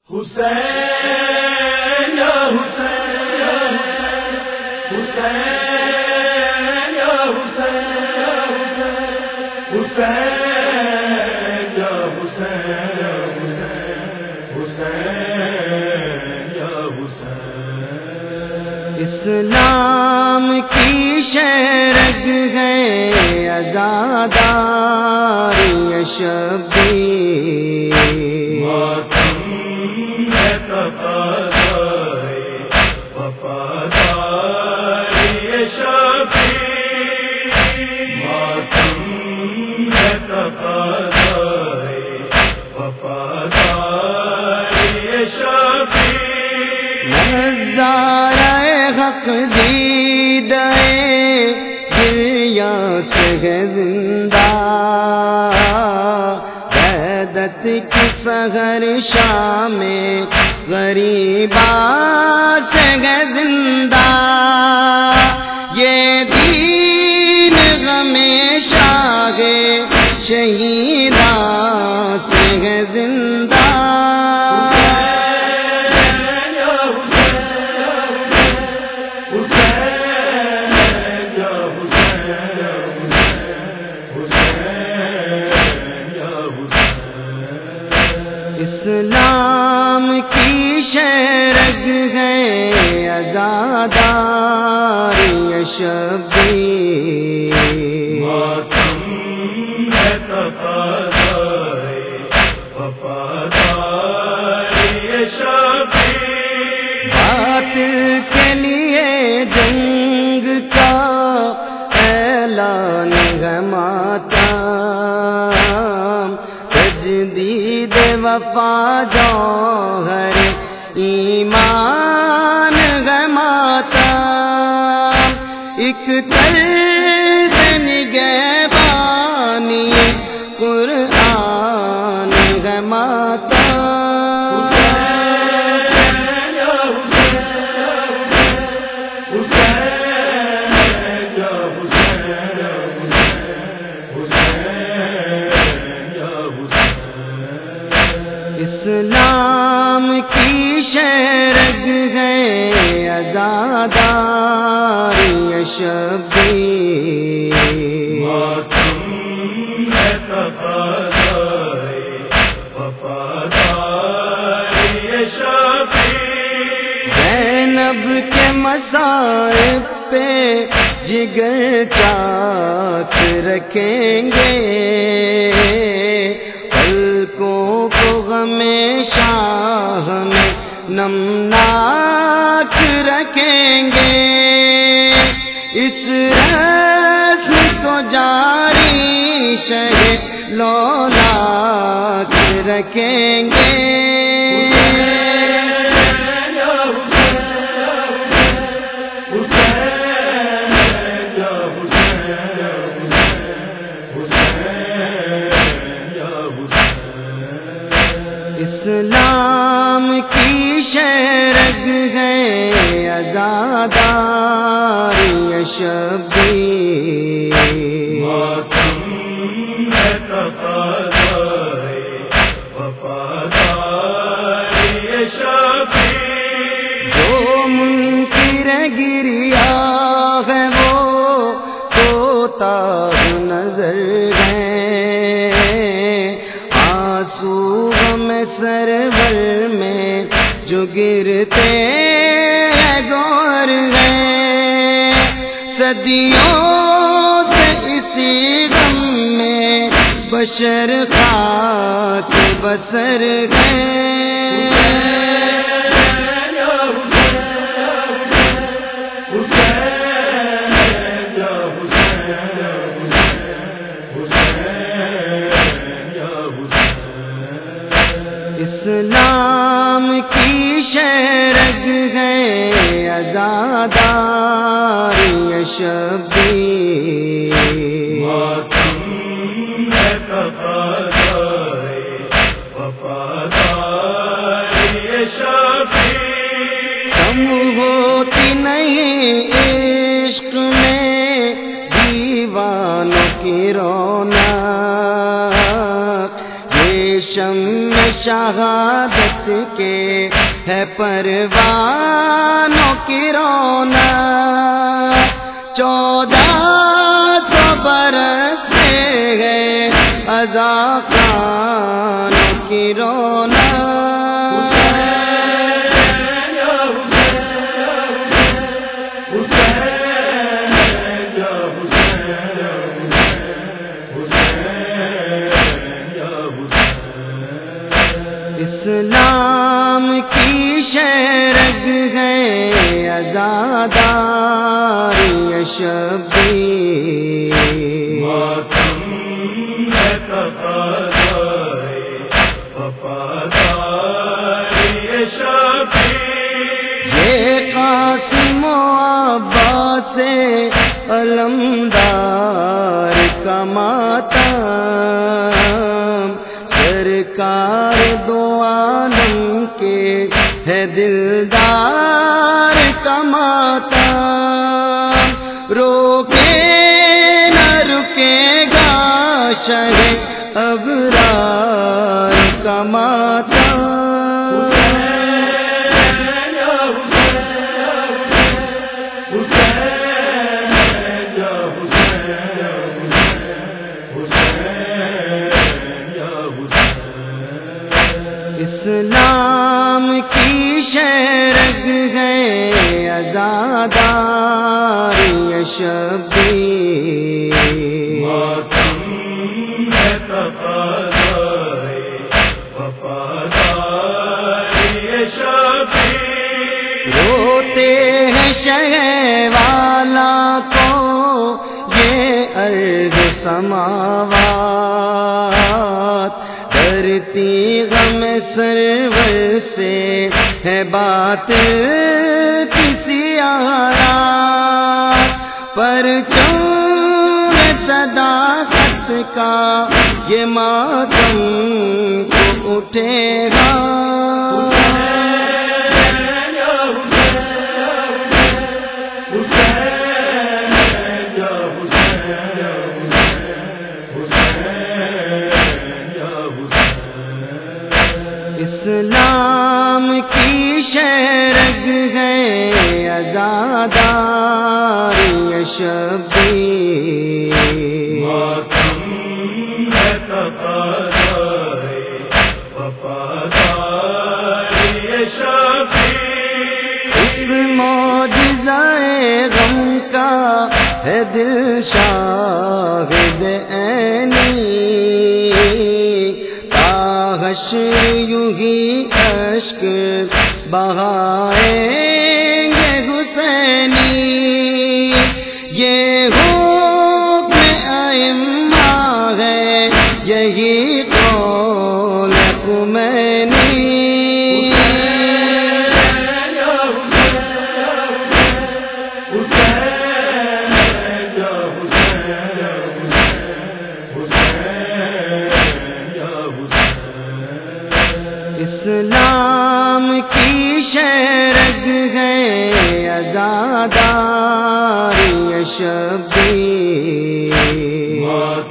حسین یا حسین حسین یا حسین حسین یا حسین حسین یا حسین اسلام کی شہرگ ہے عزاداری شبیر حق دیدہ دنیا سے ہے زندہ وحدت کی سحر شام غریبا سے ہے زندہ یہ دین ہمیشہ ہے شہیدہ سے ہے زندہ اسلام کی شہرگ ہے عزاداری شبیر باطل کے لیے جنگ کا اعلان ہے ماتم تجدید وفا جوہر ایمان ہے ماتم ایک طرز نگہبانی قرآن ہے ماتم اسلام کی شہرگ ہے عزاداری شبیر زینب کے مصائب پہ جگر چاک رکھیں گے ہمیشہ ہمیں نمناک رکھیں گے اس رسم کو جاری شہ لولاک رکھیں گے اسلام کی شہرگ ہے عزاداری شبیر جو منکر گریا ہے وہ توتا نظر ہے آنسو سرور میں جو گرتے ہیں گور ہیں صدیوں سے اسی غم میں بشر خاک بسر ہیں اسلام کی شہرگ ہے عزاداری شبیر کم ہوتی نہیں عشق میں دیوانوں کی رونق یہ شمع شہادت کے ہے پروانوں کی رونق، 1400 برس سے ہے عزا خانوں کی رونق۔ اسلام کی شہرگ ہے عزاداری شبیر، ماتم ہے تقاضائے وفاداری شبیر، یہ قاسم و عباس علمدار کا ماتم، سرکار دو عالم کے ہے دلدار کا ماتم، روکے نہ رکے گا شہ ابرار کا ماتم۔ اسلام کی شہرگ ہے عزاداری شبیر، ماتم ہے تقاضائے وفاداری شبیر، روتے ہیں شہر والا کو یہ ارض سماوات، ڈرتی غم سرور سے ہے بات کسی آرات، پر چون صداقت کا یہ ماتم کو اٹھے گا۔ اسلام کی شہرگ ہے عزاداری شبیر، ماتم ہے تقاضائے وفاداری شبیر، اس معجزہ غم کا ہے دل شاہد عینی، حشر یوں ہی اشک بہائیں گے حسینی، یہ حکم ائمہ ہے یہی قول خمینی۔ اسلام کی شہرگ ہے عزاداری شبیر،